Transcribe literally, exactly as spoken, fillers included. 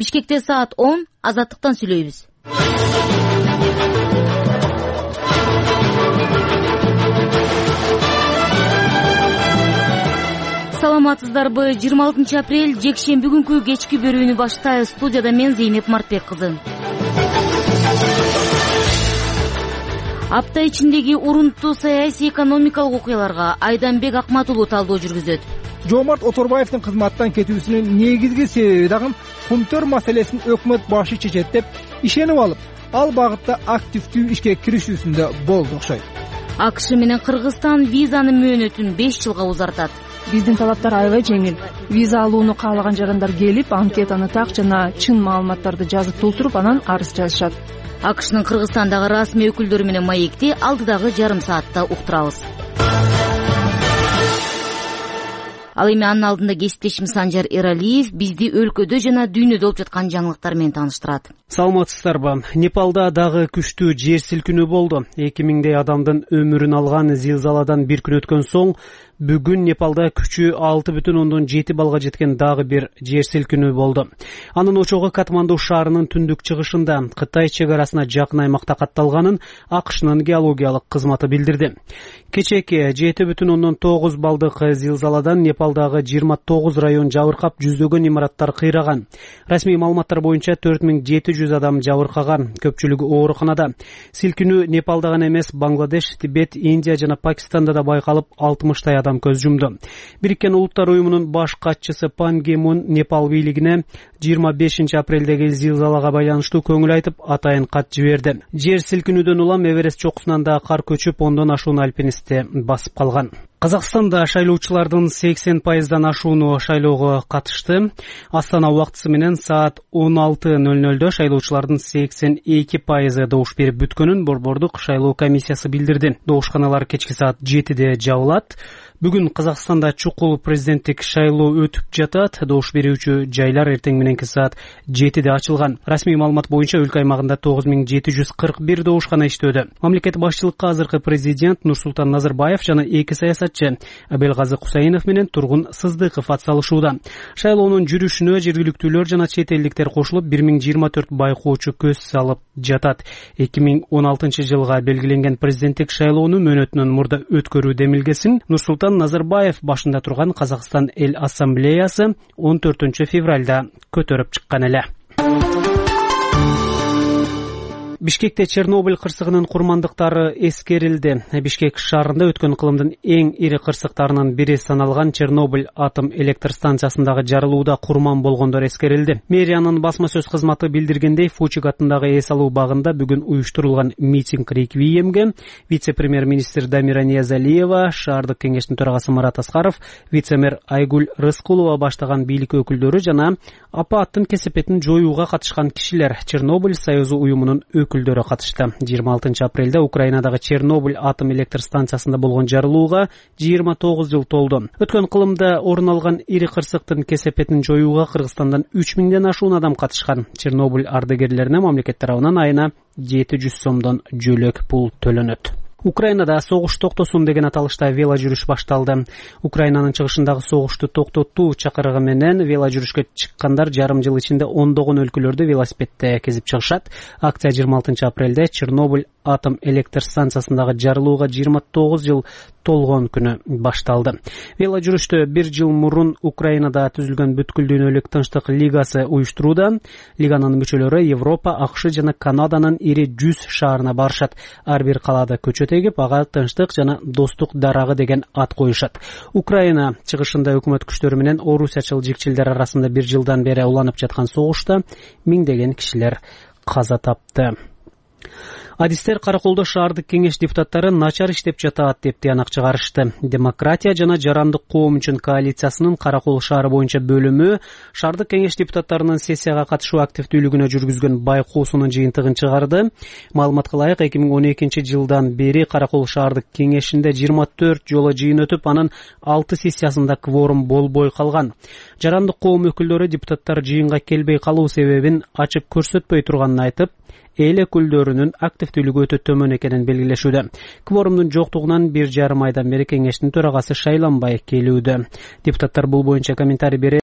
Бишкекте саат он, Азаттыктан сүйлөйбүз. Саламатсыздарбы? жыйырма алтынчы апрель жекшемби күнкү кечки бөлүүнү баштайбыз. Студияда мен Зейнеп Мартбек кызы. Апта ичиндеги урунттуу саясий экономикалык окуяларга Айданбек Акматулуу талдоо жүргүзөт. Жоомарт Оторбаевдин кызматтан кетүүсүнүн негизги себеби дагы кумтөр маселесин өкмөт башы чечет деп ишенип алып, ал багытта активдүү ишке киришүүсүндө болду окшойт. АКШ менен Кыргызстан визанын мөөнөтүн беш жылга узартат. Биздин талаптар аябай жеңил. Виза алууну каалаган жарандар келип, анкетаны так жана чын маалыматтарды жазып толтуруп, анан арыз жазышат. АКШнын Кыргызстандагы расмий өкүлдөрү менен маекти алдыдагы жарым саатта уктурабыз. Ал эми анын алдында кесиптешим Санжар Эралиев бизди өлкөдө жана дүйнөдө болуп жаткан жаңылыктар менен тааныштырат. Саламатсыздарбы? Непалда дагы күчтүү жер силкинүү болду. эки миңдей адамдын өмүрүн алган зилзаладан бир күн өткөн соң бүгүн Непалда күчү алты бүтүн ондон жети балга жеткен дагы бир жер силкинүү болду. Анын очогу Катманду шаарынын түндүк чыгышында, Кытай чек арасына жакын аймакта катталганын АКШнын геологиялык кызматы билдирди. Кечээки жети бүтүн ондон тогуз балдык зилзаладан Непалдагы жыйырма тогуз район жабыркап, жүздөгөн имараттар кыйраган. Расмий маалыматтар боюнча төрт миң жети жүз адам жабыркаган, көпчүлүгү ооруканада. Силкинүү Непалда гана эмес, Бангладеш, Тибет, Индия жана Пакистанда да байкалып, алтымыштай адам көз жумду. Бириккен Улуттар уюмунун баш катчысы Пан Ги Мун Непал бийлигине жыйырма бешинчи апрелдеги зилзалага байланыштуу көңүл айтып, атайын кат жиберди. Жер силкинүүдөн улам Эверест чокусунан да кар көчүп, ондон ашуун альпинистти басып калган. Казакстанда шайлоочулардын сексен пайыздан ашууну шайлоого катышты. Астана убактысы менен саат он алты ноль нольдө шайлоочулардын сексен эки пайызы добуш берип бүткөнүн Борбордук шайлоо комиссиясы билдирди. Добушканалар кечки саат жетиде жабылат. Бүгүн Казакстанда чукул президенттик шайлоо өтүп жатат. Добуш берүүчү жайлар эртең мененки саат жетиде ачылган. Расмий маалымат боюнча өлкө аймагында тогуз миң жети жүз кырк бир добушкана иштөөдө. Мамлекет башчылыкка азыркы президент Нурсултан Назарбаев жана эки саясатчы Абелгазы Кусаинов менен Тургун Сыздыков атсалышууда. Шайлоонун жүрүшүнө жергиликтүүлөр жана чет элдиктер кошулуп, бир миң жыйырма төрт байкоочу көз салып жатат. эки миң он алтынчы жылга белгиленген президенттик шайлоону мөөнөтүнөн мурда өткөрүү демилгесин Нурсултан Назарбаев башында турган Казакстан эл ассамблеясы он төртүнчү февралда көтөрүп чыккан эле. Бишкекте Чернобыль кырсыгынын курмандыктары эскерилди. Бишкек шаарында өткөн кылымдын эң ири кырсыктарынын бири саналган Чернобыль атом электр станциясындагы жарылууда курман болгондор эскерилди. Мэриянын басма сөз кызматы билдиргендей, Фучик атындагы эс алуу багында бүгүн уюштурулган митинг реквиемге вице-премьер-министр Дамира Ниязалиева, шаардык кеңештин төрагасы Марат Аскаров, вице-мэр Айгүл Рыскулова баштаган бийлик өкүлдөрү жана апаттын кесепетин жоюуга катышкан кишилер Чернобыль союзу уюмунун өкүлдөрү катышты. жыйырма алтынчы апрелде Украинадагы Чернобыль атом электр станциясында болгон жарылууга жыйырма тогуз жыл толду. Өткөн кылымда орун алган ири кырсыктын кесепетин жоюуга Кыргызстандан үч миңден ашуун адам катышкан. Чернобыль ардагерлерине мамлекет тарабынан айына жети жүз сомдон жөлөк пул төлөнөт. Украинада согуш токтосун деген аталышта вело жүрүш башталды. Украинанын чыгышындагы согушту токтотуу чакырыгы менен вело жүрүшкө чыккандар жарым жыл ичинде ондогон өлкөлөрдө велосипедте кезип чыгышат. Акция жыйырма алтынчы апрелде Чернобыль атом электр станциясындагы жарылууга жыйырма тогуз жыл толгон күнү башталды. Вело жүрүштө бир жыл мурун Украинада түзүлгөн бүткүл дүйнөлүк тынчтык лигасы уюштурууда. Лиганын мүчөлөрү Европа, АКШ жана Канаданын ири жүз шаарына барышат. Ар бир калаада көчөт эгип, ага тынчтык жана достук дарагы деген ат коюшат. Украина чыгышында өкмөт күчтөрү менен орусиячыл жикчилдер арасында бир жылдан бери уланып жаткан согушта миңдеген кишилер каза тапты. Адистер Караколдо шаардык кеңеш депутаттары начар иштеп жатат деп тыянак чыгарышты. Демократия жана жарандык коом үчүн коалициясынын Каракол шаары боюнча бөлүмү шаардык кеңеш депутаттарынын сессияга катышуу активдүүлүгүнө жүргүзгөн байкоосунун жыйынтыгын чыгарды. Маалыматка ылайык, эки миң он экинчи жылдан бери Каракол шаардык кеңешинде жыйырма төрт жолу жыйын өтүп, анын алты сессиясында кворум болбой калган. Жарандык коом өкүлдөрү депутаттар жыйынга келбей калуу себебин ачып көрсөтпөй турганын айтып, эл өкүлдөрүнүн активдүүлүгү өтө төмөн экенин белгилешүүдө. Кворумдун жоктугунан бир жарым айдан бери кеңештин төрагасы шайланбай келүүдө. Депутаттар бул боюнча комментарий бере